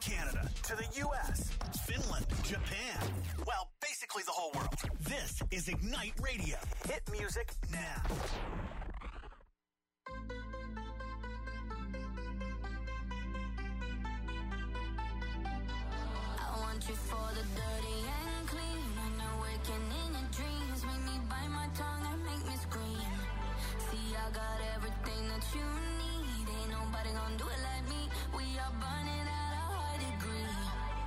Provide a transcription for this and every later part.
Canada to the U.S., Finland, Japan. Well, basically the whole world. This is Ignite Radio. Hit music now. I want you for the dirty and clean. When you're waking in your dreams, make me bite my tongue and make me scream. See, I got everything that you need. Ain't nobody gonna do it like me. We are burning at a high degree.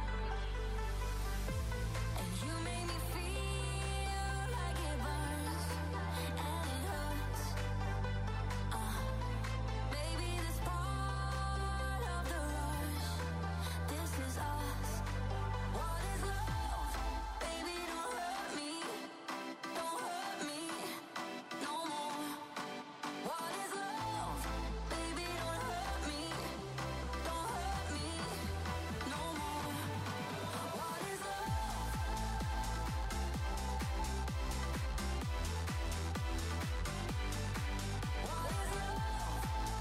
And you make me feel like it burns and it hurts. Baby, this part of the rush. This is us. What is love? Baby, don't hurt me. Don't hurt me no more. What is love? Baby, don't hurt me. Don't hurt me no more. What is love? What is love?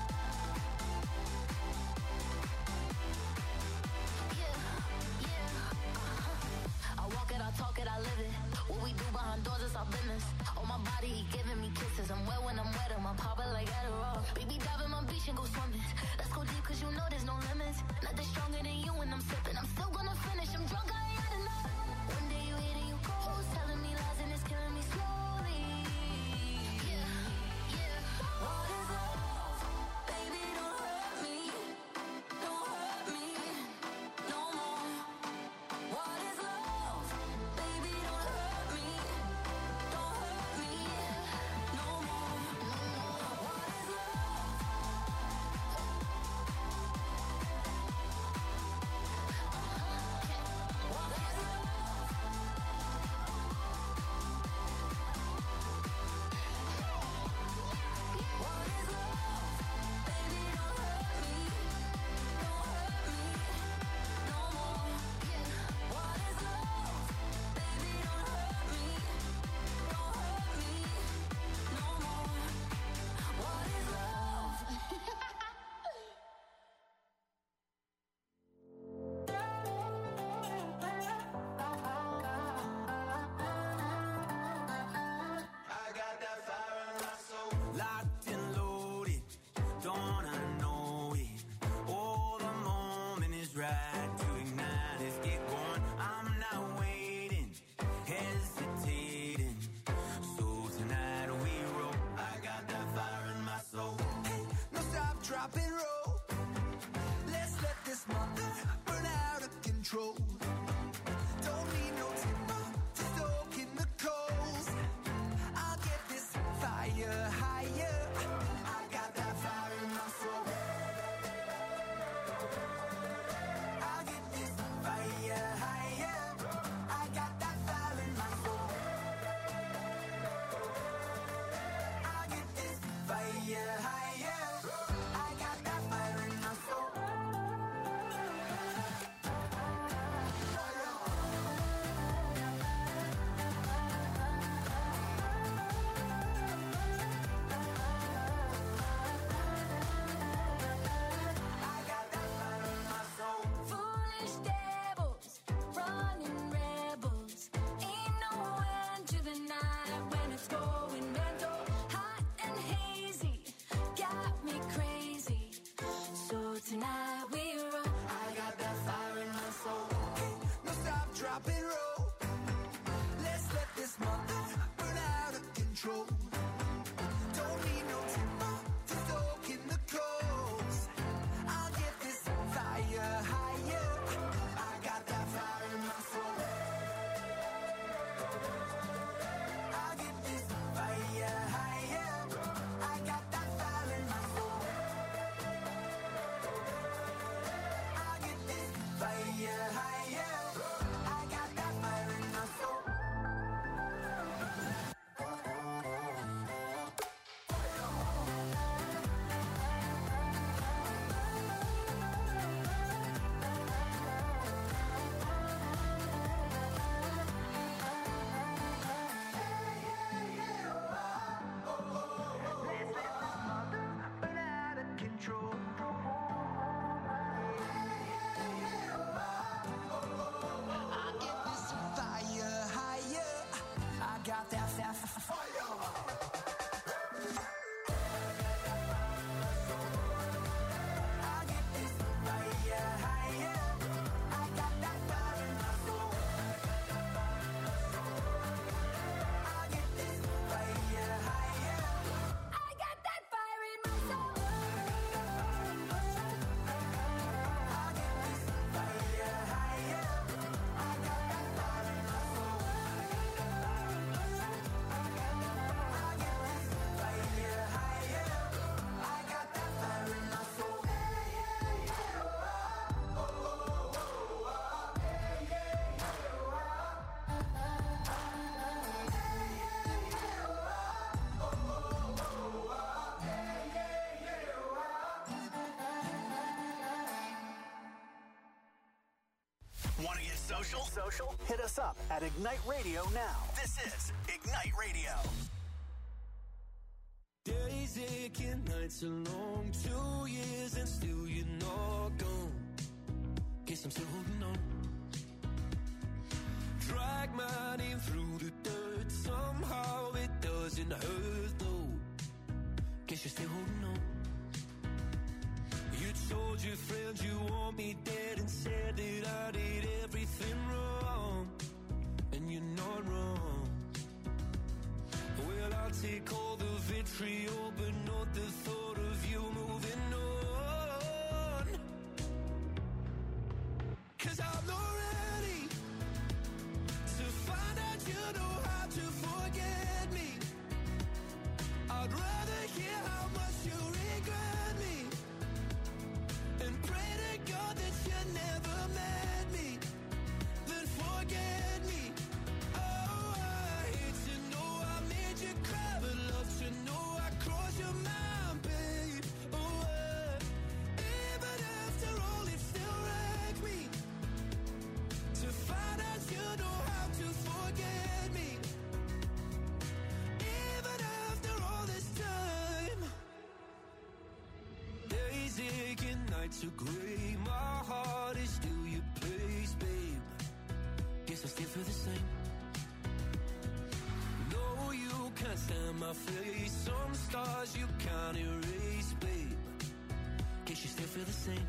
Yeah. I walk it, I talk it, I live it. What we do behind doors is our business. On my body, he giving me kisses. I'm wet when I'm wet, I'm popping like Adderall. Baby, dive in my beach and go swimming. Let's go deep, cause you know there's no limits. Nothing stronger than you when I'm sipping. I'm still gonna finish, I'm drunk, I ain't had enough. One day you hit and you go, telling me lies and it's killing me slowly. Yeah, yeah. What is love? Baby, don't hurt me. Don't hurt me no more. What is love? Baby, don't hurt me. Don't hurt me no more. What is love? What is love? What is love? Baby, don't hurt me. Don't hurt me no more. What is love? Baby, don't hurt me. Don't hurt me no more. What is love? I got that fire in my soul. Locked and loaded, don't I know it? Oh, the moment is right to ignite. Let's get going. I'm not waiting, hesitating. So tonight we roll. I got that fire in my soul. No stop, drop and roll. Let's let this mother burn out of control. Don't need no timber to stoke in the coals. I'll get this fire higher. I got that fire in my soul. I social? Hit us up at Ignite Radio now. This is Ignite Radio. Days aching, nights are long, 2 years and still you're not gone. Guess I'm still holding on. Drag my name through the dirt, somehow it doesn't hurt though. Guess you're still holding on. You told your friends you want me dead and said that I did everything wrong. And you're not wrong. Well, I'll take all the vitriol, but not the thought of you moving on. 'Cause I'm not ready to find out you know how to forget me. I'd rather hear how much you regret me and pray to God that you never met me, then forget me. Oh, I hate to know I made you cry, but love to know I crossed your mind, babe. Oh, even after all, it still wrecked me to find out you know how to forget me. Even after all this time, days aching, nights are gray. My heart is still your place, babe. Guess I still feel the same. No, you can't stand my face. Some stars you can't erase, babe. Guess you still feel the same.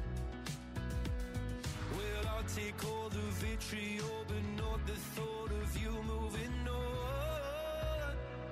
Well, I'll take all the vitriol, but not the thought of you moving on.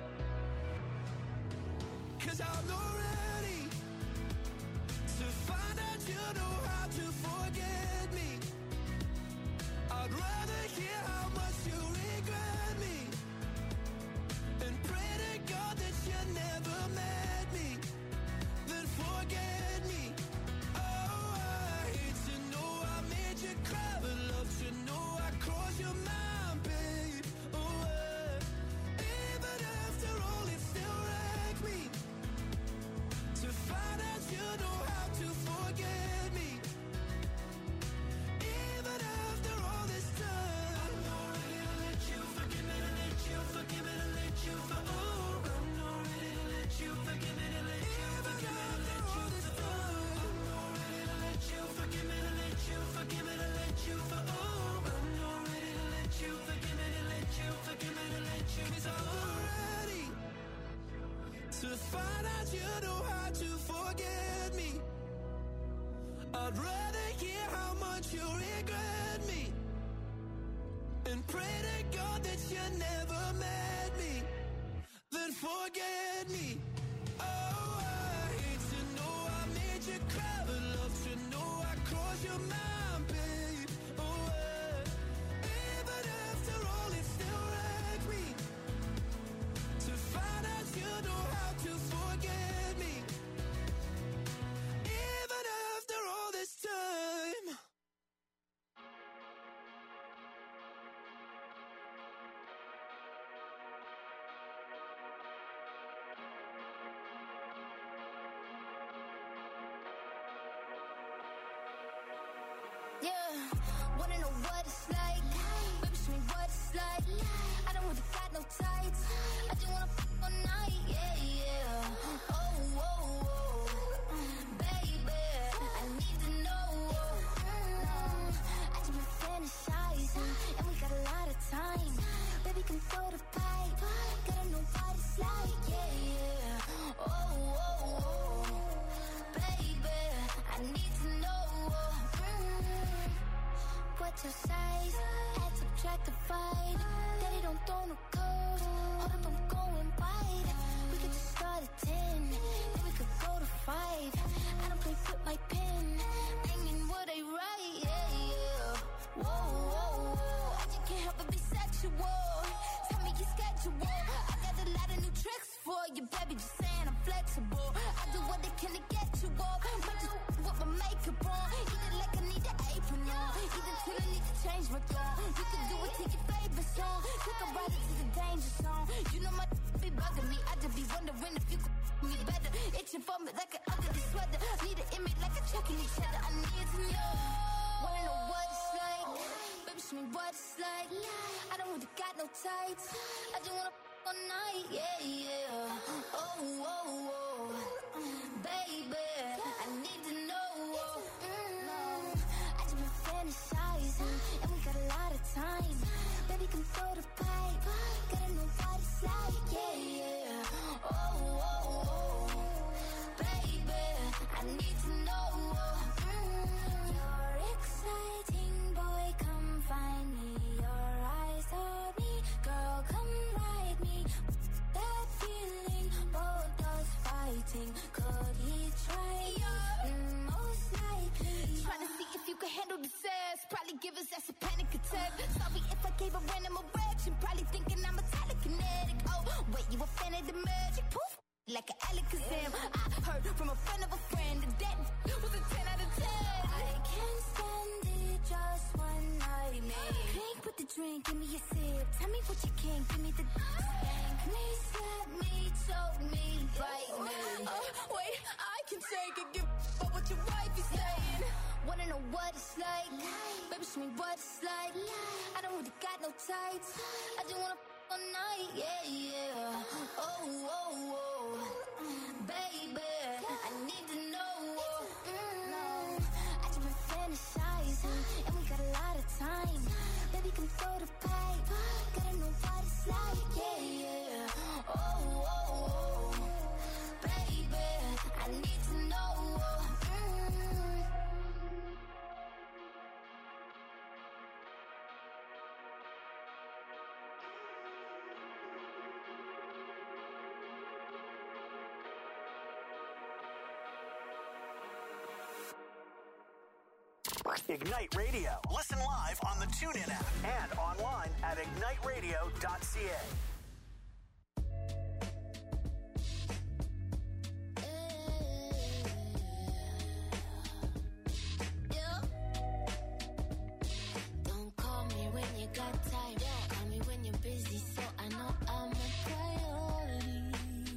'Cause I'm not ready to find out you know how to forget me. I'd rather hear how much you regret me and pray to God that you never met me, then forget me. Oh, I hate to know I made you cry, but love to know I crossed your mind, babe. Oh, even after all, it still wrecked me to find out you know how to forget me. Even after all this time, I'm not ready to let you forgive me, to let you forgive me, to let you for. Oh, I'm not ready to let you forgive me, to let you forgive me, to let you for. I'm not ready to let you forgive me, to let you forgive me, to let you for. Oh, I'm not ready to let you forgive me, to let you forgive me, to let you. 'Cause I'm not ready to find out you know how to forget me. I'd rather hear how much you regret me and pray to God that you never met me, then forget me. Oh, I hate to know I made you cry, but love to know I crossed your mind, babe. Oh, even after all, it still wrecked me to find out you know how to forget me. Even after all this time. Yeah, wanna know what it's like? Baby, show me what it's like. I don't really got no tights. I just wanna f all night. Yeah, yeah. Oh, oh, oh. Baby, I need to know. I just been fantasizing, and we got a lot of time. Baby, can throw the pipe. Gotta know what it's like. Yeah, yeah. Oh, oh, oh. Baby, I need to know. What's your size? Add, subtract, divide. Daddy don't throw no codes. Hold up, I'm going wide. We could just start at 10, then we could go to 5. I don't play with my pen. I mean what I write, yeah, yeah. Whoa, whoa, whoa. I just can't help but be sexual. Tell me your schedule. I got a lot of new tricks for you, baby. Just saying I'm flexible. I do what I can to get you off. Might just with my makeup on. Eat it like I need an apron on. Either till I need to change my tone. You can do it to your favorite song. Take a ride into the danger zone. You know my be bugging me. I just be wondering if you could me better. Itching for me like an ugly sweater. Need an image like a checking each other. I need to know. Wanna know what it's like? Baby, show me what it's like. I don't really got no tights. I just wanna all night, yeah, yeah. Oh, oh, oh. Baby, I need to know. I just been fantasizing, and we got a lot of time. Baby, come throw the pipe. Gotta know what it's like, yeah, yeah. Oh, oh, oh. Baby, I need to know. You're exciting, boy, come find me. Your eyes on me, girl, come ride me. That feeling, both us fighting. Could he try you? Most likely. Trying to see if you can handle the sass. Probably give us that's a panic attack. Sorry if I gave a random erection. Probably thinking I'm a telekinetic. Oh, wait, you a fan of the magic? Poof, like an Alakazam. I heard from a friend of a friend that was a 10 out of 10. I can't stand it, just one night, man. Drink with the drink, give me a sip. Tell me what you can, give me the spank me, slap me, choke me, bite me. Wait, I can take it, give up what your wife is saying. Wanna know what it's like? Baby, show me what it's like. I don't really got no tights. I just wanna all night, yeah, yeah. Oh, oh, oh. Baby, I need to know. I just been fantasizing, and we got a lot of time. Baby, come throw the pipe. Gotta know what it's like, yeah, yeah. Oh, oh, oh. Baby, I need to know. Ignite Radio. Listen live on the TuneIn app and online at igniteradio.ca. Don't call me when you got time. Call me when you're busy, so I know I'm a priority.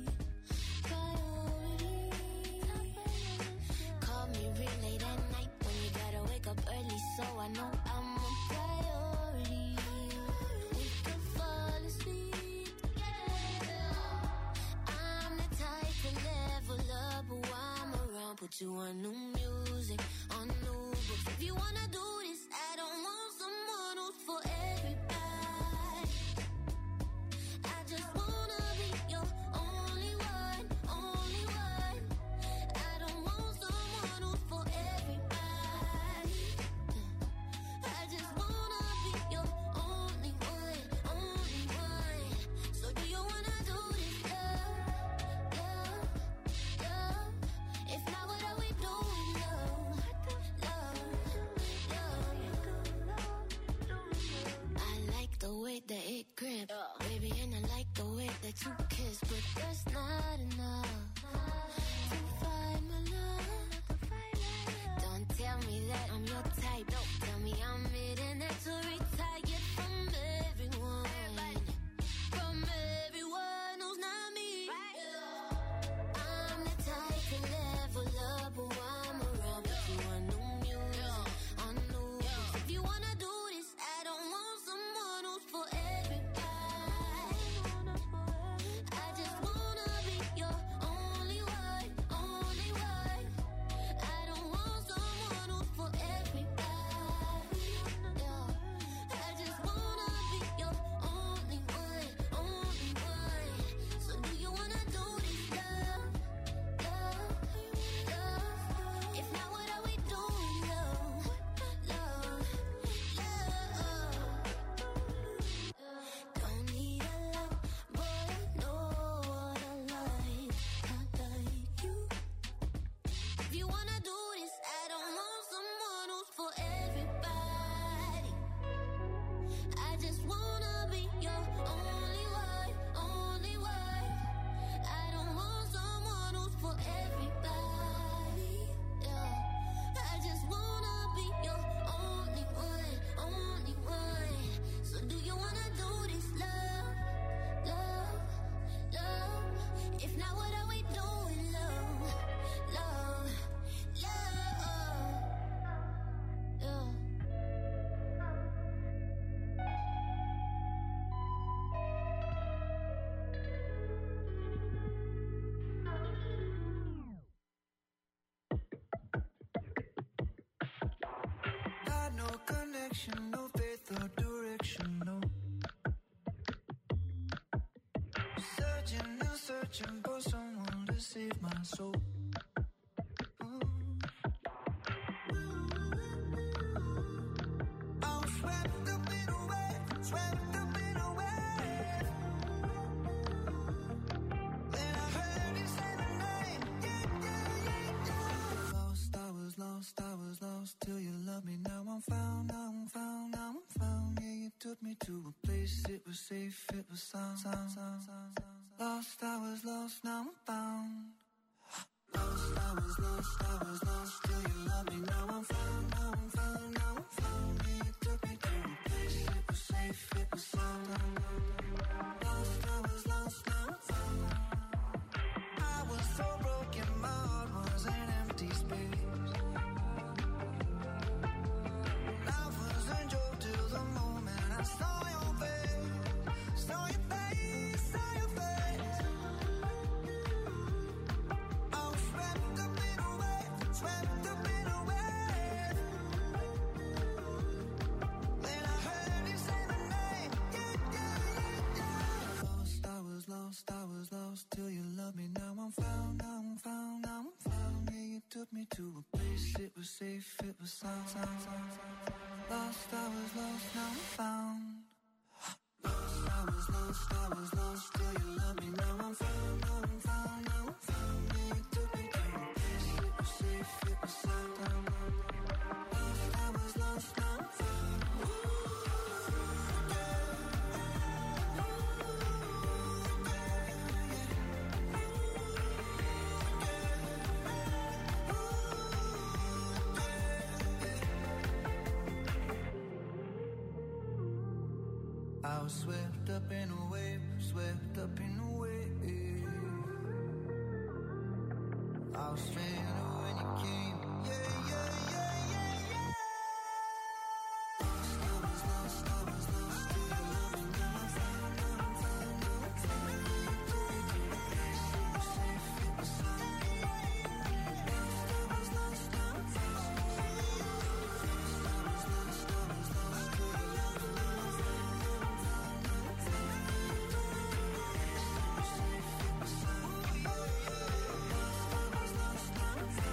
Call me real late at night when you gotta wake up early, so I know I'm a priority. We can fall asleep. I'm the type to level up, but I'm around. Put you on new music, on new books. If you wanna do this, I don't want someone who's for everybody. I just wanna be your only one, only one. I don't want someone who's for everybody. I just wanna be your only one, only one. So do you wanna do this, love, love, love? If not, what are we doing, love, love, love? I like the way that it grip, baby, and I like the way that you kiss, but that's not enough to find my love. Don't tell me that I'm your type. Don't tell me I'm it and that to retire from everyone. From everyone who's not me. I'm the type to level up, but I'm around. Put you on new music, on new books. If you wanna do this, I don't want someone who's for everybody. I just wanna be connection, no faith or direction, no. Searching and searching for someone to save my soul. I'm swept up in a wave, swept up in a wave. Then I heard you say my name, yeah, yeah, yeah, yeah. Lost, I was lost, I was lost till you loved me. Now I'm found, now I'm found, now I'm found. Yeah, you took me to a place, it was safe, it was sound, sound, sound, sound, sound. Lost, I was lost, now I'm found. Lost, I was lost, I was lost till you love me. Now I'm found, now I'm found, now I'm found. Yeah, you took me to a place, it was safe, it was sound. Lost, I was lost, now I'm found. I was so broken, my heart was an empty space. Life was a joke till the moment I saw your face, saw your face, saw your face. I was swept up in a wave, swept up in a wave. Then I heard you say my name, yeah, yeah, yeah, yeah. Lost, I was lost, I was lost till you loved me. Now I'm found, now I'm found, now I'm found. Yeah, you took me to a place, it was safe, it was sound, sound, sound, sound. Lost, I was lost, now I'm found. Lost, I was lost, I was lost till you loved me. Now I'm found, now I'm found, now I'm found. Yeah, you took me to a place, it was safe, it was sound. Lost, I was lost, now I'm found. I was swept up in a wave, swept up in a wave. I was stranded when you came, yeah, yeah, yeah, yeah, yeah. Lost, I was lost, I was lost till you loved me. Now I'm found, now I'm found, now I'm found. You took me to a place, it was safe, it was sound. Lost, I was lost, now I'm found. Lost, I was lost, I was lost till you loved me. Now I'm found, now I'm found, now I'm found. You took me to a place, it was safe, it was sound. Lost, I was lost, now I'm found.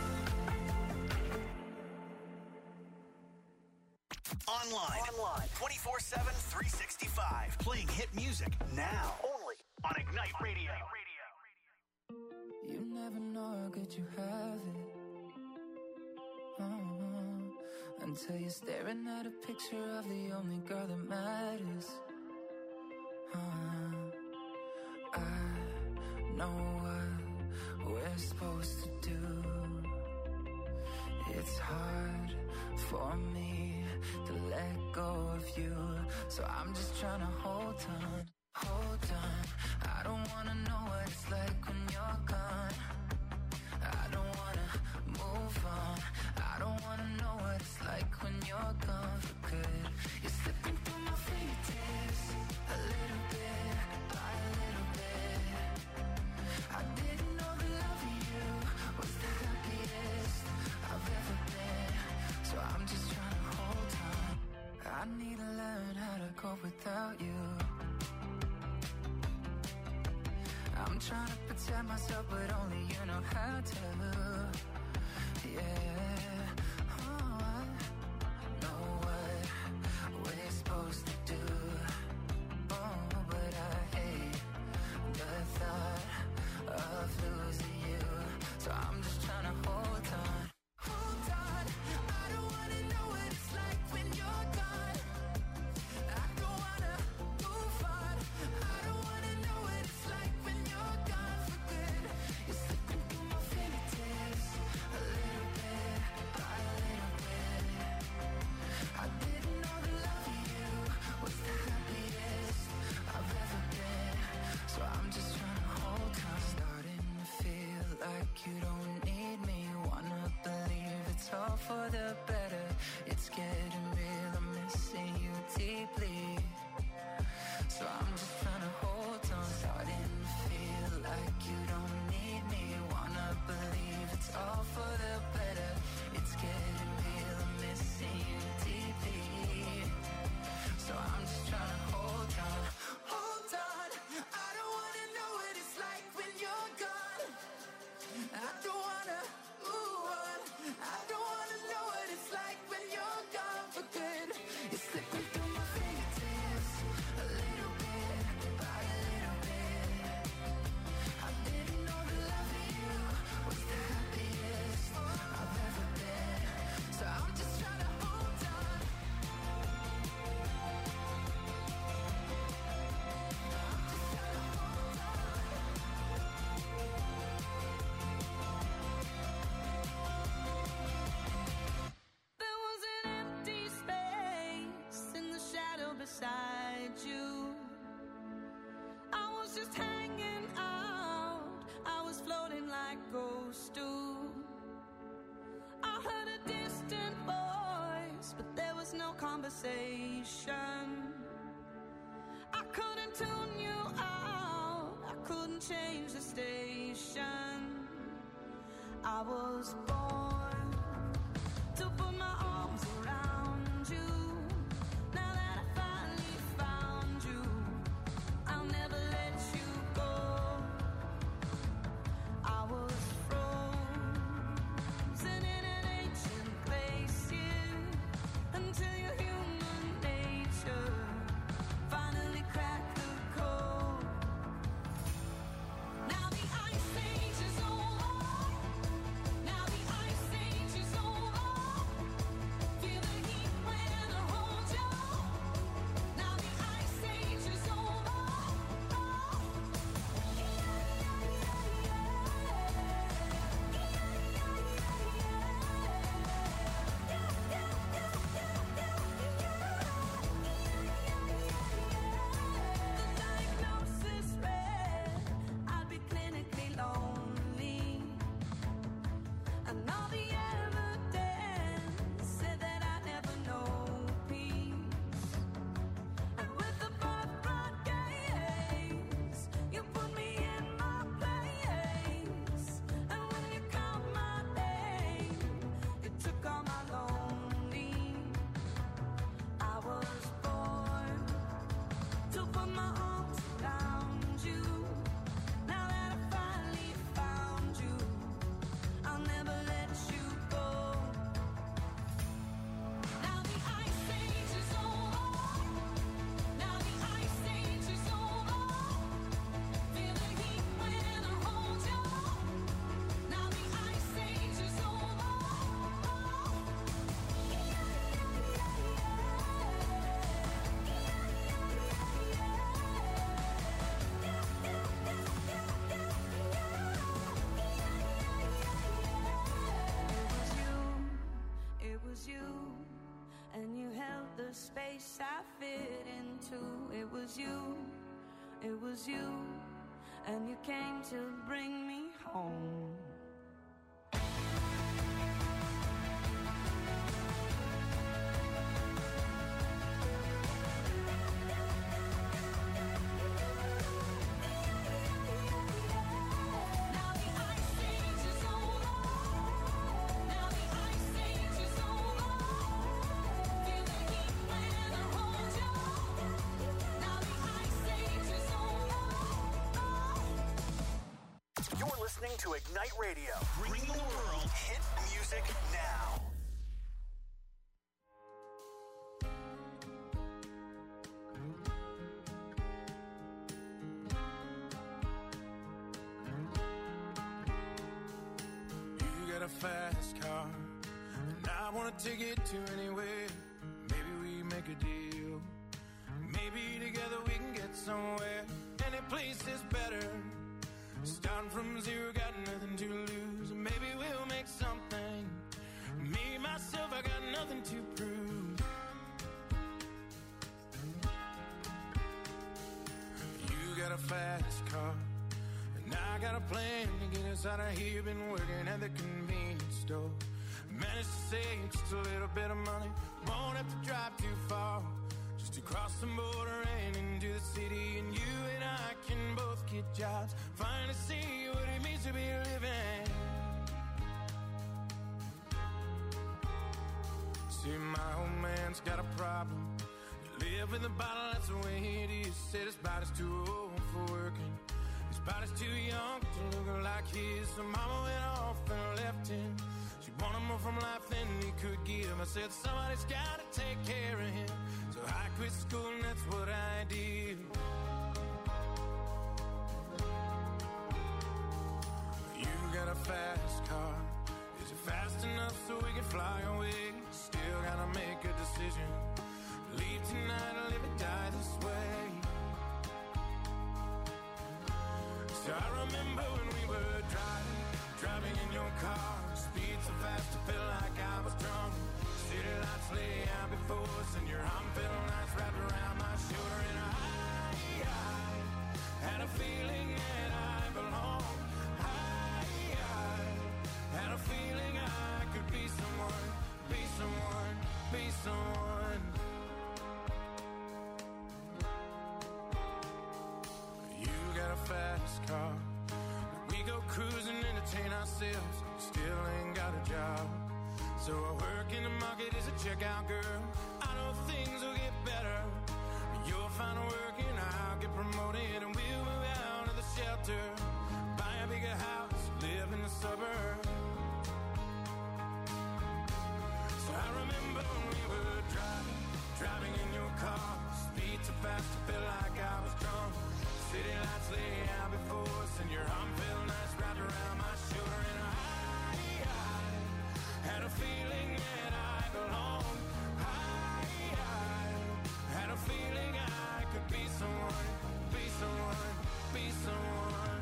Online. 24/7, 365. Playing hit music now. Only on Ignite Radio. You never know how good you have it. Until you're staring at a picture of the only girl that matters. I know what we're supposed to do. It's hard for me to let go of you, so I'm just trying to hold on, hold on. I don't wanna know what it's like when you're gone. I don't wanna move on. I don't wanna know what it's like when you're gone for good. You're slipping through my fingertips, a little bit by a little bit. I didn't know the love of you was the happiest I've ever been, so I'm just trying to hold on. I need to learn how to cope without you. I'm trying to protect myself, but only you know how to. Yeah, oh, I know what we're supposed to do. Oh, but I hate the thought of losing you, so I'm just trying to hold on. Hold on, I don't wanna know what it's like when you're gone. I don't wanna move on. I don't wanna know what it's like when you're gone for good. You're slipping through my fingertips, a little bit by a little bit. I didn't know the love of you was the happiest I've ever been, so I'm just trying to hold on. Starting to feel like you don't need me. Wanna believe it's all for the better. It's getting real, I'm missing you deeply, so I'm just trying to hold on. Starting to feel like you don't need me. Wanna believe it's all for the better. It's getting real, I'm missing you deeply. floating like ghosts do. I heard a distant voice, but there was no conversation. I couldn't tune you out, I couldn't change the station. I was born to put my arms around you. Now that I finally found you, I'll never let you go. I was frozen in an ancient place, yeah, until your human nature finally cracked the code. Now the ice age is over. Now the ice age is over. Feel the heat when I hold you. Now the ice age is over. The diagnosis read I'd be clinically lonely, and all the evidence said that I'd never know peace. And with the birthright gaze, you put me in my place. And when you called my name, you took all my lonely. I was born to put my arms around you. Now that I finally found you, I'll never let you go. Now the ice age is over. Now the ice age is over. Feel the heat when I hold you. Now the ice age is over. It was you, and you held the space I fit into. It was you, and you came to bring me home. Now the ice age is over. Now the ice age is over. Feel the heat when I hold you. Now the ice age is over. You're listening to Ignite Radio, bringing the world hit music now. You got a fast car, and I wanna take it to anywhere. Maybe we make a deal. Maybe together we can get somewhere. Any place is better. Starting from zero, got nothing to lose. Maybe we'll make something. Me, myself, I got nothing to prove. You got a fast car, and I got a plan to get us out of here. Been working at the convenience store. Managed to save just a little bit of money. Won't have to drive too far, just to cross the border and into the city. And you and I can both get jobs, finally see what it means to be living. See, my old man's got a problem. You live in the bottle, that's the way it is. Said his body's too old for working. His body's too young to look like his. So mama went off and left him. She wanted more from life than he could give. I said somebody's gotta take care of him. So I quit school and that's what I did. You got a fast car. Is it fast enough so we can fly away? Still gotta make a decision. Leave tonight or live or die this way. So I remember when we were driving in your car. Speed so fast I felt like I was drunk. City lights lay out before us, and your arm felt nice wrapped around my shoulder. And I had a feeling that I belonged. I cruise and entertain ourselves. Still ain't got a job. So I work in the market as a checkout girl. I know things will get better. You'll find work and I'll get promoted, and we'll move out of the shelter, buy a bigger house, live in the suburbs. So I remember when we were driving in your car, speed so fast I felt like I was drunk. City lights lay out before us, and your arm felt nice wrapped around my shoulder, and I had a feeling that I belonged. I had a feeling I could be someone, be someone, be someone.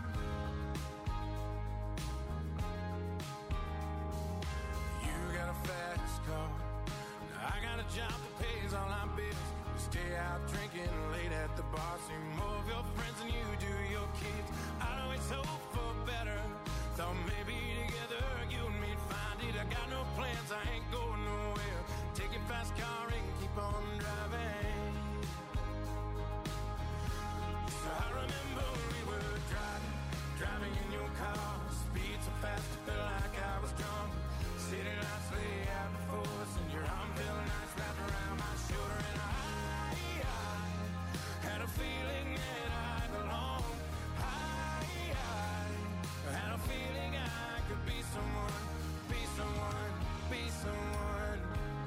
You got a fast car, I got a job that pays all our bills. We stay out drinking late at the bar, see more of your friends than you do your kids. I'd always hope for better, thought maybe together you and me'd find it. I got no plans, I ain't going nowhere. Take your fast car and keep on driving. So I remember when we were driving in your car, speed so fast I felt like I was drunk. City lights lay out before us, and your arm felt nice wrapped around my shoulder, and I had a feeling that I belonged. I had a feeling I could be someone, be someone, be someone.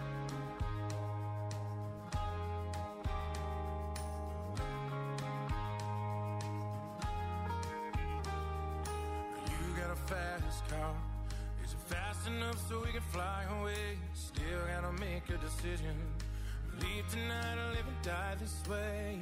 You got a fast car. Is it fast enough so we can fly away? Still gotta make a decision. Leave tonight or live and die this way.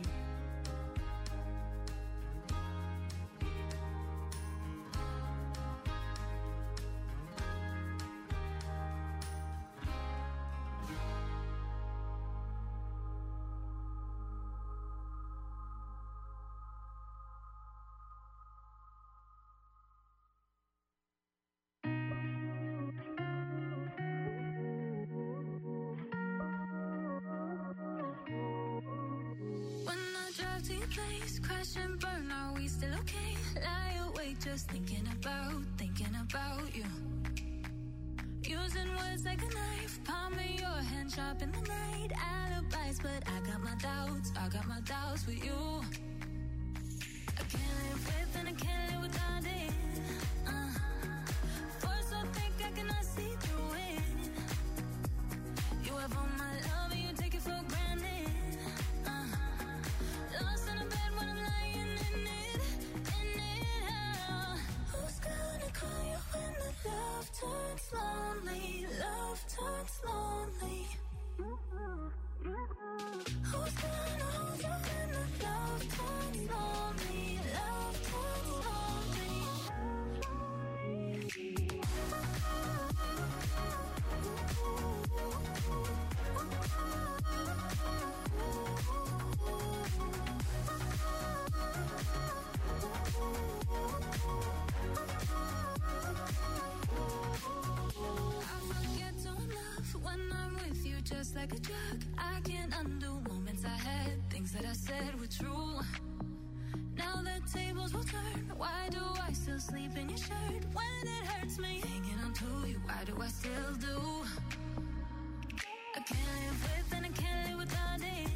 Place, crash and burn, are we still okay? Lie awake just thinking about you. Using words like a knife, palm in your hand, sharp in the night. Alibis, but I got my doubts with you. I can't live with and I can't live without it. Force so thick I cannot see through it. You have all my love and you take it for granted. Lost in a bed when I'm lying in it. Who's gonna call you when the love turns lonely? Love turns lonely. Who's gonna hold you when the love turns lonely? Love turns lonely. Just like a drug, I can't undo moments I had. Things that I said were true. Now the tables will turn. Why do I still sleep in your shirt when it hurts me? Hanging on to you, why do I still do? I can't live with and I can't live without it.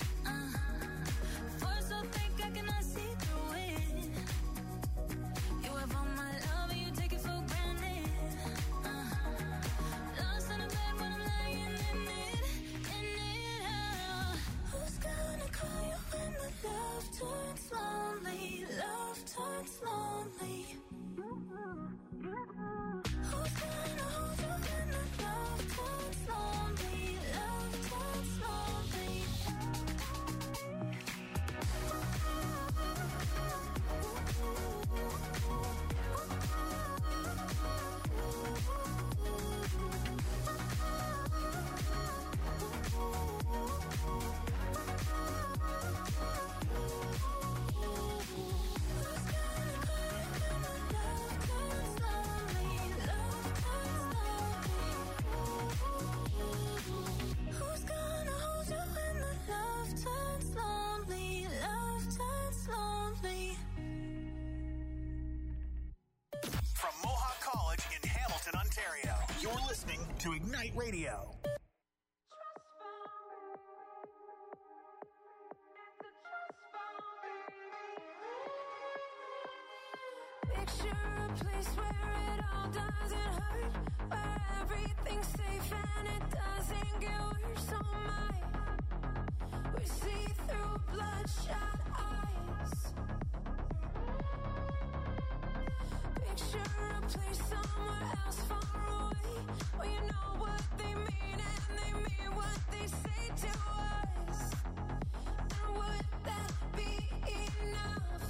Force so thick I cannot see through it. You have all my love and you take it for granted. Lost in a bed when I'm lying in it. Who's gonna call you when the love turns lonely? Love turns lonely. Who's gonna hold you when the love to Ignite Radio. Picture a place where it all doesn't hurt, where everything's safe and it doesn't get worse. Oh my, we see through bloodshot eyes. Picture a place somewhere else far away, where you know what they mean and they mean what they say to us. And would that be enough?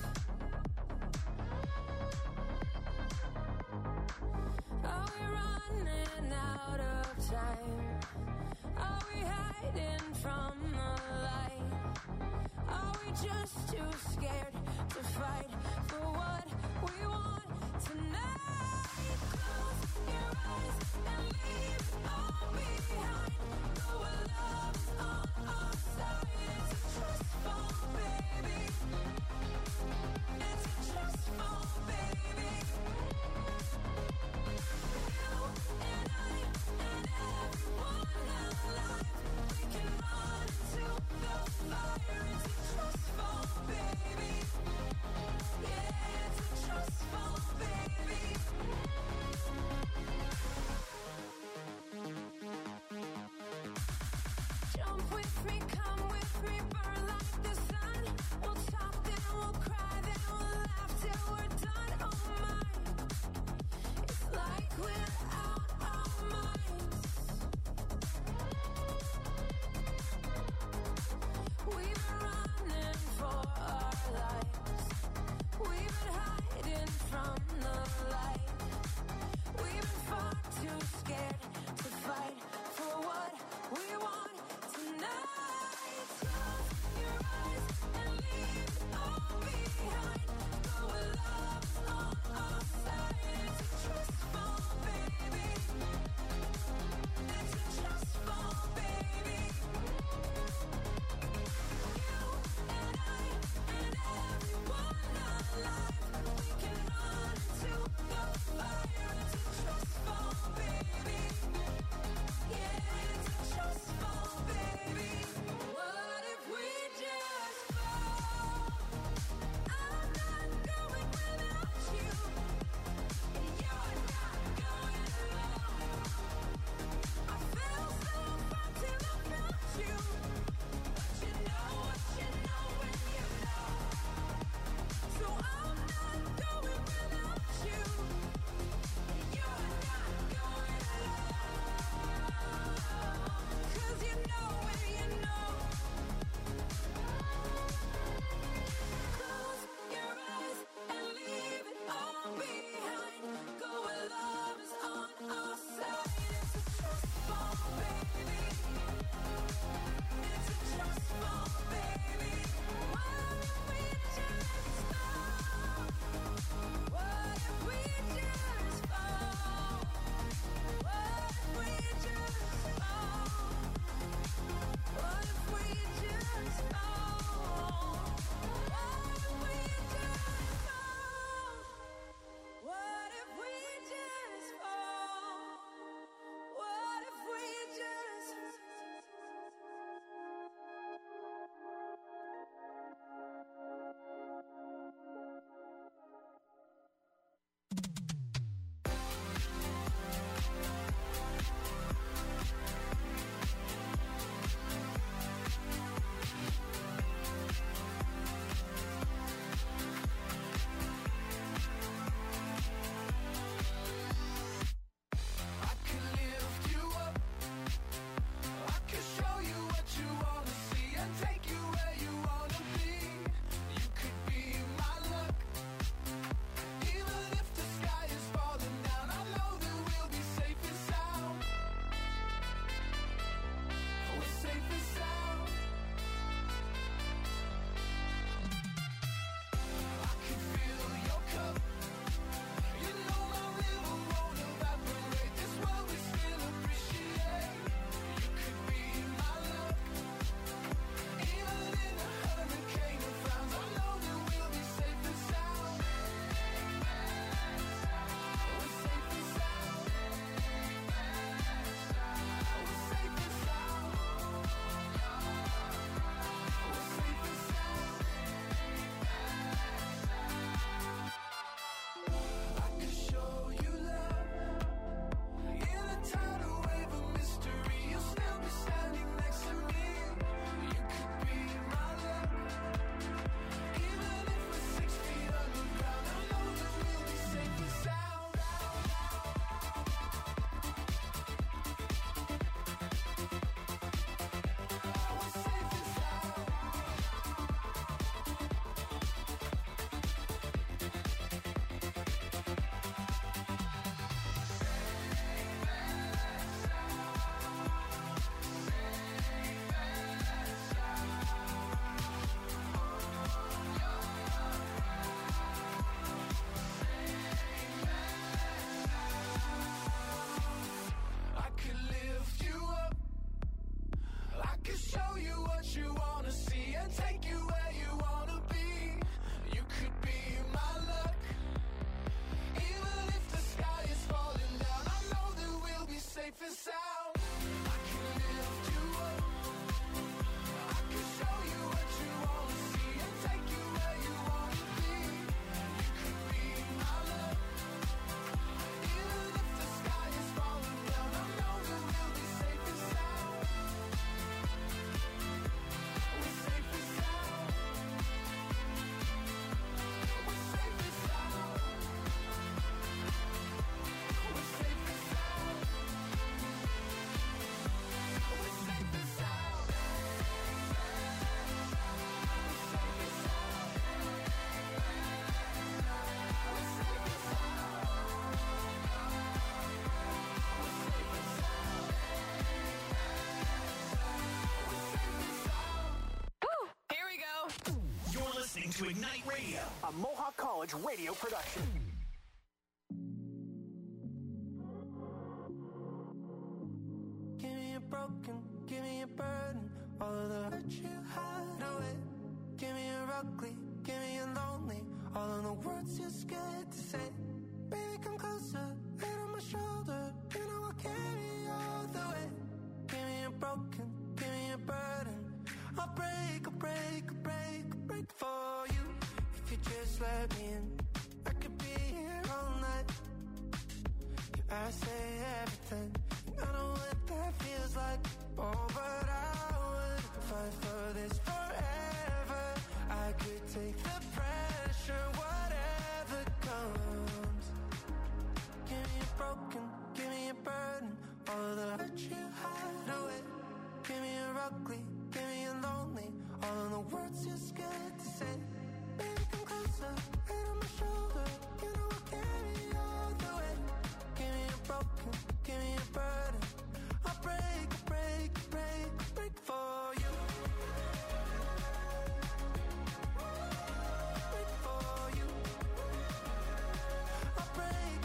Are we running out of time? Are we hiding from the light? Are we just too scared to fight for what we want tonight? Close your eyes and leave it all behind. Know our love's on our side. It's a trust fall, baby. It's a trust fall, baby. You and I and everyone alive, we can run into the fire. It's a trust fall, baby. Yeah, it's a trust fall, baby. Jump with me, come with me, burn like the sun. We'll talk, then we'll cry, then we'll laugh till we're done. Oh my, it's like we're out our minds. We've been running for our lives. We've been hiding from the light. We've been far too scared to fight for what we want tonight. Close your eyes and leave it all behind. Know our love's on our side. It's a trust fall, baby. to Ignite Radio, a Mohawk College radio production. Give me a broken, give me a burden, all of the hurt you hide away. Give me a ugly, give me a lonely, all of the words you're scared to say. Baby, come closer, head on my shoulder, you know I'll carry you all the way. Give me a broken, give me a burden, I'll break for you. If you just let me in, I could be here all night. I say everything, I know what that feels like. Oh, but I would fight for this forever. I could take the pressure, whatever comes. Give me a broken, give me a burden, all the hurt you hide away. Give me a ugly, give me a lonely, all of the words you're scared to say. Baby, come closer, head on my shoulder, you know I'll carry you all the way. Give me a broken, give me a burden, I'll break for you. Break for you. I'll break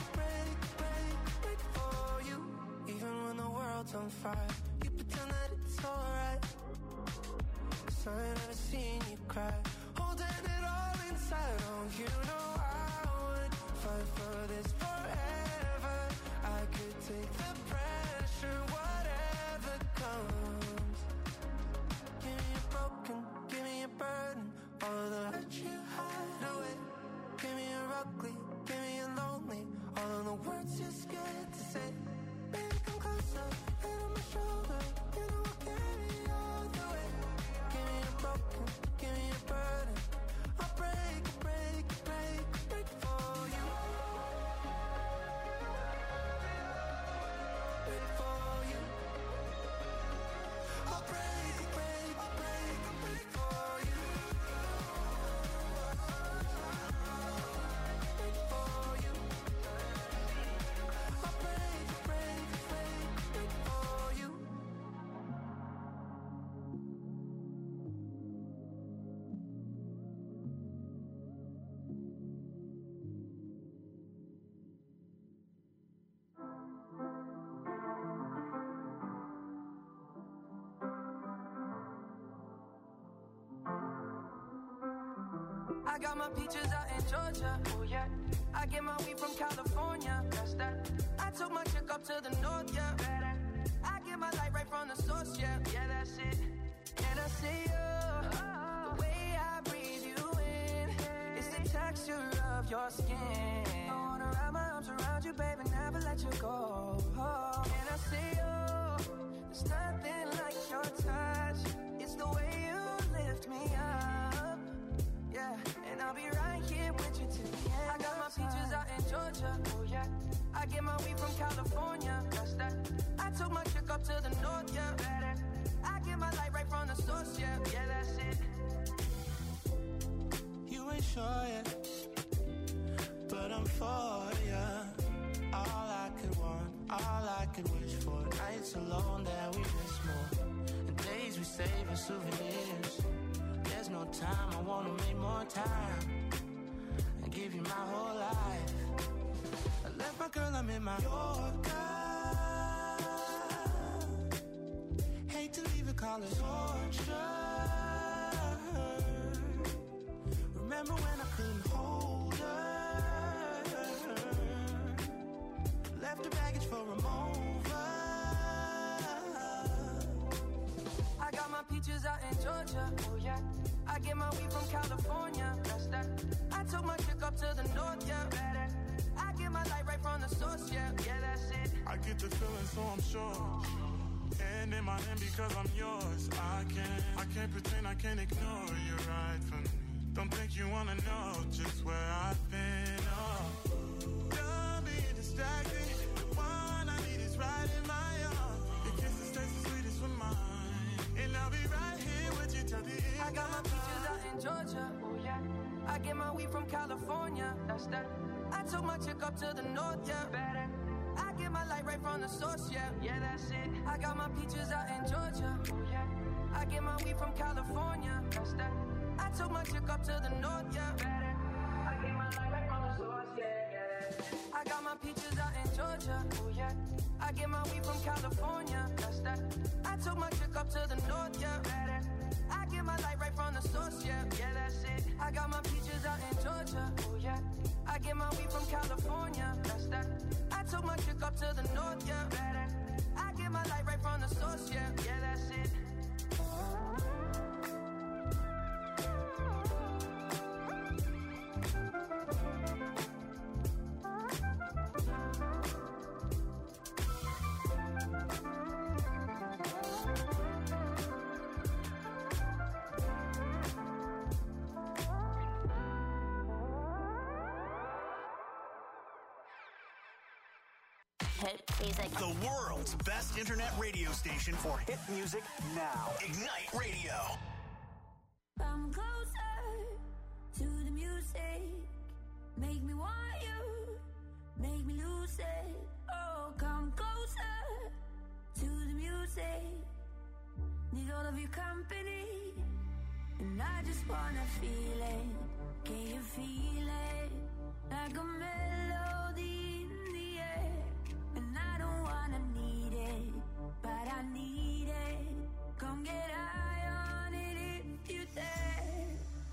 for you. Even when the world's on fire, you pretend that it's alright. 'Cause I ain't never seen you cry, holding it all inside. Oh, you know I would fight for this forever. I could take the pressure, whatever comes. Give me a broken, give me a burden, all of the hurt you hide away. Give me a ugly, give me a lonely, all of the words you're scared to say. Baby, come closer, head on my shoulder, you know I'll carry you all the way. Give me a broken, give me a burden, I'll break for you. Break for you. I'll break for you. Break for you. I'll break for you. I got my peaches out in Georgia, oh yeah. I get my weed from California, that's that. I took my chick up to the north, yeah. I get my light right from the source, yeah. Yeah, that's it. And I see you, the way I breathe you in, it's the texture of your skin. I wanna wrap my arms around you, baby, never let you go. And I see you, there's nothing like your touch. It's the way you lift me up, yeah. And I'll be right here with you till the end. I got my peaches out in Georgia, oh yeah. I get my weed from California, that's that. I took my chick up to the north, yeah. I get my light right from the source, yeah. Yeah, that's it. You ain't sure yet, but I'm for ya. All I could want, all I could wish for. Nights alone that we miss more, and days we save as souvenirs. There's no time, I wanna make more time and give you my whole life. I left my girl, I'm in my Yorker. Hate to leave it, call it torture. Remember when I couldn't hold her? Left her baggage for a mover. I got my peaches out in Georgia, oh yeah. I get my weed from California, that's that. I took my chick up to the north, yeah. I get my light right from the source, yeah. Yeah, that's it. I get the feeling, so I'm sure. And in my hand because I'm yours. I can't pretend, I can't ignore you right from me. Don't think you wanna know just where I've been. Oh, don't be distracted. The one I need is right in my arms. Your kisses taste the sweetest with mine, and I'll be right here with you till the end. I got my peaches out in Georgia, oh yeah. I get my weed from California, that's that. I took my chick up to the north, yeah. I get my light right from the source, yeah. Yeah, that's it. I got my peaches out in Georgia, oh yeah. I get my weed from California, that's that. I took my chick up to the north, yeah. I get my life right from the source, yeah. I got my peaches out in Georgia, oh yeah. I get my weed from California, that's that. I took my chick up to the north, yeah. I get my life right from the source, yeah. Yeah, that's it. I got my peaches out in Georgia, oh yeah. I get my weed from California, that's that. I took my chick up to the north, yeah. I get my life right from the source, yeah. Yeah, that's it. The world's best internet radio station for hit music now. Ignite Radio. Come closer to the music. Make me want you. Make me lose it. Oh, come closer to the music. Need all of your company. And I just wanna feel it. Can you feel it? Like a melody in the air. And I don't wanna need it, but I need it. Come get high on it if you dare.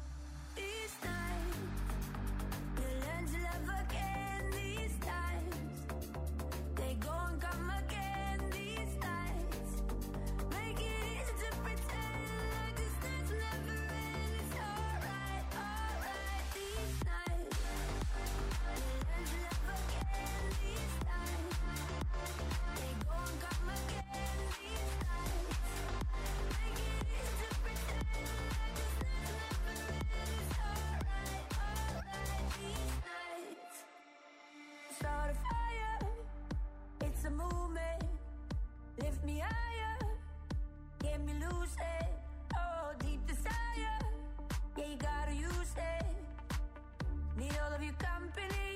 These nights, we'll learn to love again. These times, they go and come again. These nights, make it easy to pretend like this night's never end. It's alright, alright. These nights, we'll learn to love again. These times, they go and come again. These nights, make it easy to pretend like this night's never end. It's alright, alright. These nights, start a fire. It's a movement. Lift me higher. Get me lucid. Oh, deep desire. Yeah, you gotta use it. Need all of your company.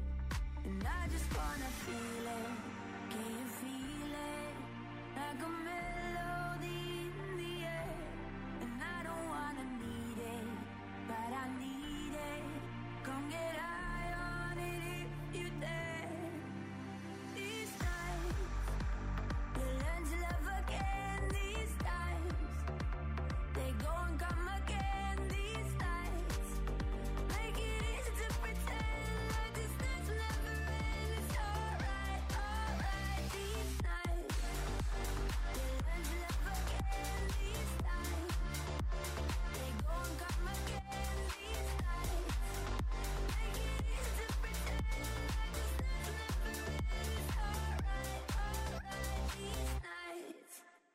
And I just wanna feel it. Can you feel it? Like a melody in the air. And I don't wanna need it, but I need it. Come get high on it if you dare. These nights, we'll learn to love again. These times, they go and come again. These nights, make it easy to pretend like this night's never end. It's alright, alright. These nights, we'll learn to love again. These times, they go and come again. These nights, make it easy to pretend like this night's never end. It's alright, alright. These nights.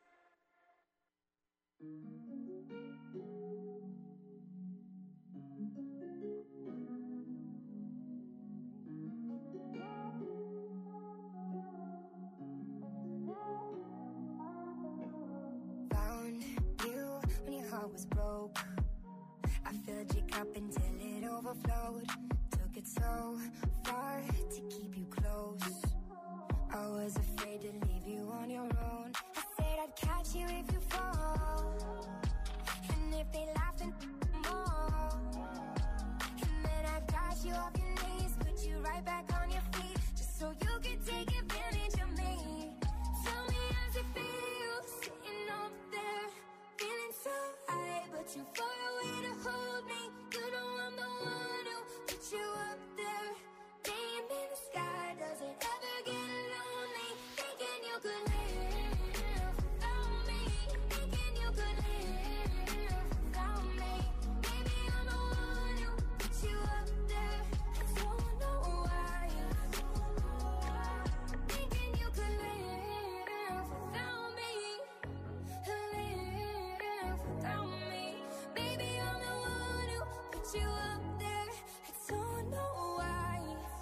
Found you when your heart was broke. I filled your cup until it overflowed. Took it so far to keep you close. I was afraid to leave you on your own. I said I'd catch you if you fall. And if they laugh and more. And then I got you off your knees, put you right back on your feet, just so you could take advantage of me. Tell me how's it feel, sitting up there, feeling so high, but you far away to hold me. You know I'm the one who put you up there. Name in the sky, does it ever get lonely? Thinking you could live without me. Thinking you could live without me. Maybe I'm the one who put you up there. I don't know why. Thinking you could live without me. Live without me. Maybe I'm the one who put you up there. I don't know why.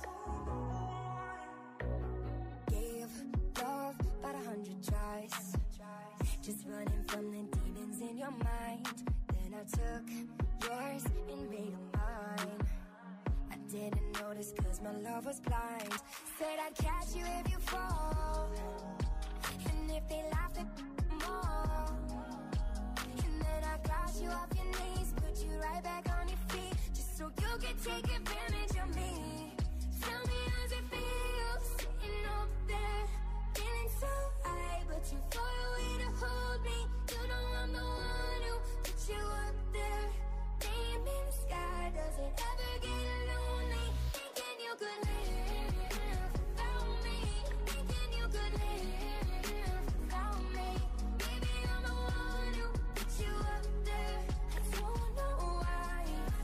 Gave love about 100 tries, just running from the demons in your mind. Then I took yours and made them mine. I didn't notice cause my love was blind. Said I'd catch you if you fall. And if they laughed at more. And then I got you off your knees, put you right so you can take advantage of me. Tell me how's it feel sitting up there, feeling so high, but you're far away to hold me. You know I'm the one who put you up there. Name in the sky, does it ever get lonely? Thinking you could live without me. Thinking you could live without me. Maybe I'm the one who put you up there. I don't know why.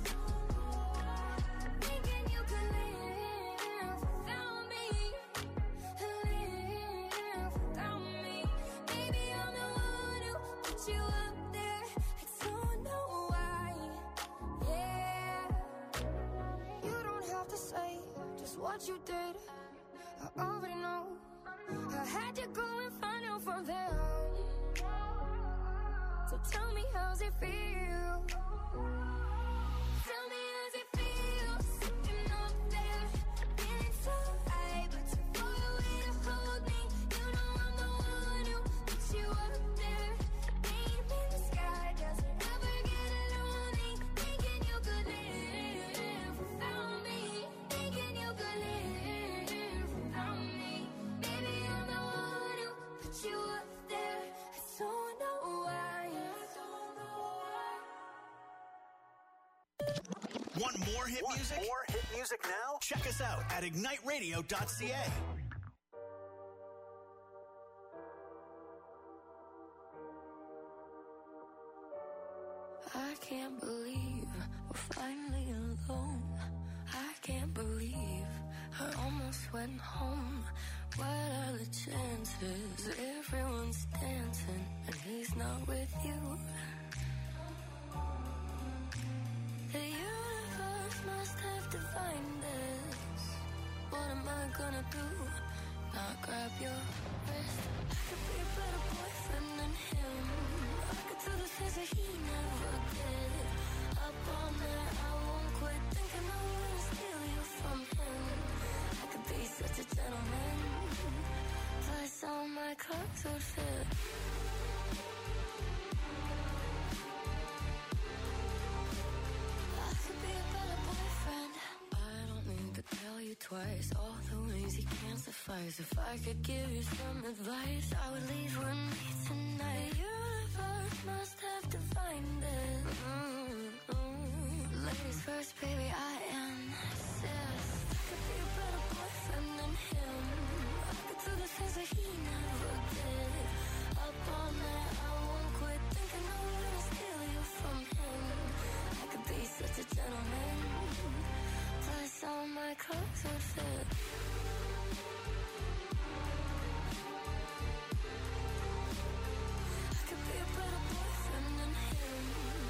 Thinking you could live without me. Live without me. Maybe I'm the one who put you up there. I don't know why. Yeah. You don't have to say just what you did. I already know. I had to go and find out from them. So tell me how's it feel? Tell me how's it feel sitting up there, feeling so high, but you're far away to hold me. You know I'm the one who put you up there. Name in the sky, does it ever get lonely? Thinking you could live without me. Thinking you could live without me. Maybe I'm the one who put you up there. I don't know why. Want more hit music? More hit music now? Check us out at igniteradio.ca. I can't believe we're finally alone. I can't believe I almost went home. What are the chances? Everyone's dancing and he's not with you. The universe must have divined this. What am I gonna do? Not grab your wrist. I could be a better boyfriend than him. I could do the things that he never did. Up all night, I won't quit thinking I'm gonna steal you from him. I could be such a gentleman. Plus all my clothes would fit. I could be a better boyfriend. I don't need to tell you twice all the ways you can't suffice. If I could give you some advice, I would leave with me tonight. The universe must have divined it. Ladies first, baby, I insist. I could be a better boyfriend than him. I could do the things that he never did. Up all night, I won't quit thinking I'm gonna steal you from him. I could be such a gentleman. Plus all my clothes would fit. I could be a better boyfriend than him.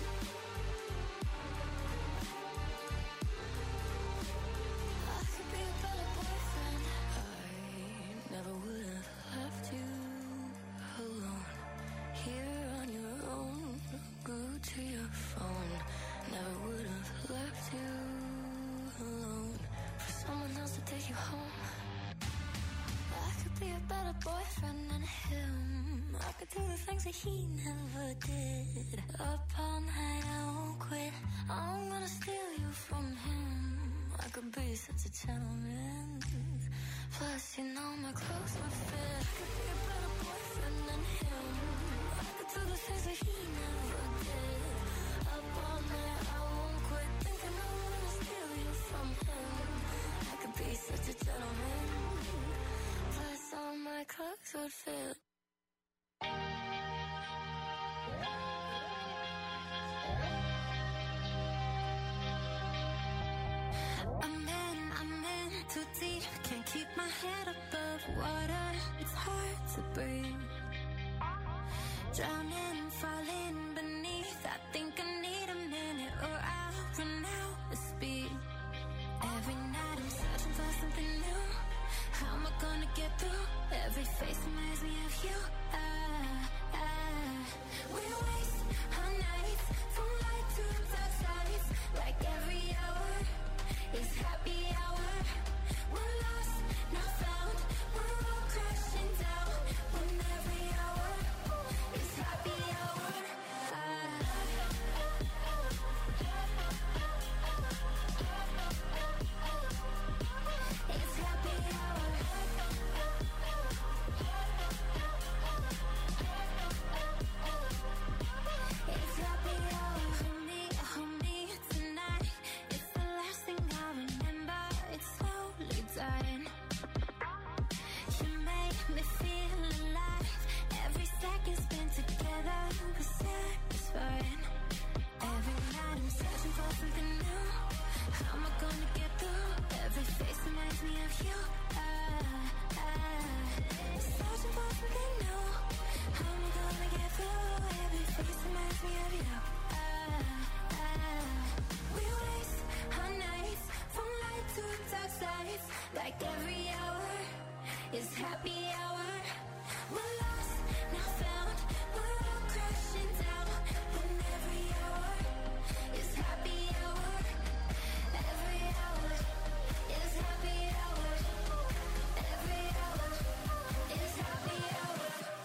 I could be a better boyfriend. I never would have left you alone. Here on your own, glued to your phone. Never would have left you alone for someone else to take you home. I could be a better boyfriend than him. I could do the things that he never did. Up all night, I won't quit. I'm gonna steal you from him. I could be such a gentleman. Plus, you know my clothes would fit. I could be a better boyfriend than him. I could do the things that he never did. Up all night, I won't quit thinking I'm gonna steal you from him. I could be such a gentleman. Plus, all my clothes would fit. I'm in too deep. Can't keep my head above water. It's hard to breathe. Drowning, falling beneath. I think I need a minute or I'll run out of speed. Every night I'm searching for something new. How am I gonna get through? Every face reminds me of you. We waste our nights from light to dark sides. Like every hour is happy hour. We're lost, not found. We're all crashing down. When every hour is happy hour. me feel alive. Every second spent together was satisfying. Every night I'm searching for something new. How am I gonna get through? Every face reminds me of you. Searching for something new. How am I gonna get through? Every face reminds me of you. We waste our nights from light to dark sides. Like every hour is happy hour. We're lost, now found. We're all crashing down. When every hour is happy hour. Every hour is happy hour. Every hour is happy hour.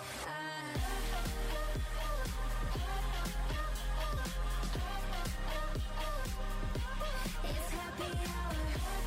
It's happy hour.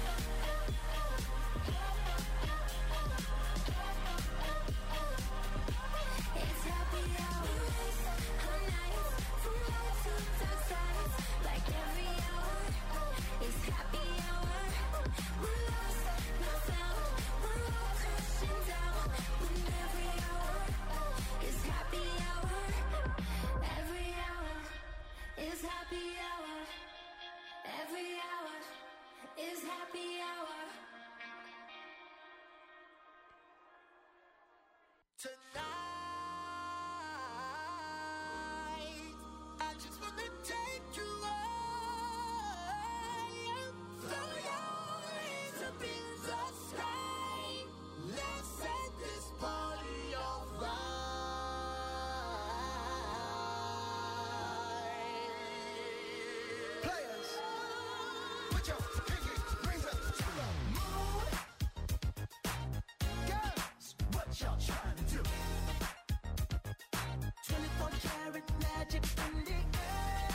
It's happy hour. Our nights from light to dark sides. Like every hour is happy hour. We're lost, not found. We're all crashing down. When every hour is happy hour. Every hour is happy hour. Every hour is happy hour. Tonight, I just wanna take you high. Throw your hands up in the sky. Let's set this party on fire. Players, put your pinky rings up to the moon. Girls, what y'all trying to do? 24 karat magic in the air.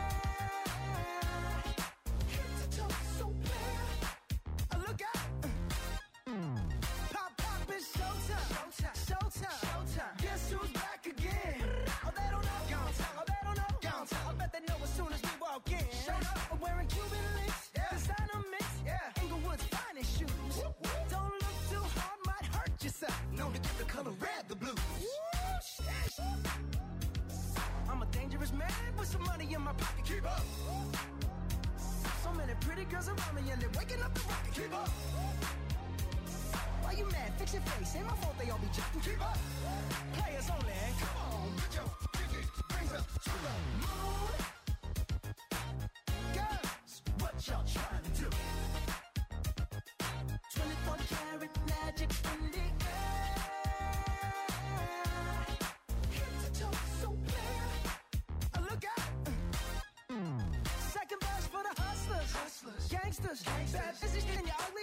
Head to toe, so clear. Look out. Pop, pop, it's showtime. Showtime. Showtime. Showtime. Guess who's back again? Oh, they don't know. Oh, they don't know. I bet they know as soon as we walk in. Showed up. I'm wearing Cuban links. Designer mix. Inglewood's finest shoes. Don't look too hard, might hurt yourself. Known to give the color red the blues. I'm a dangerous man with some money in my pocket. Keep up. So many pretty girls around me and they're waking up the rocket. Keep up. Why you mad? Fix your face. Ain't my fault they all be jacking. Keep up. Players only. Come on, put your pinky rings up to the moon. Girls, what y'all trying to do? 24 karat magic in the air. Head to toe, so clear. Look out. Second verse for the hustlers. Gangsters. Bad business in your ugly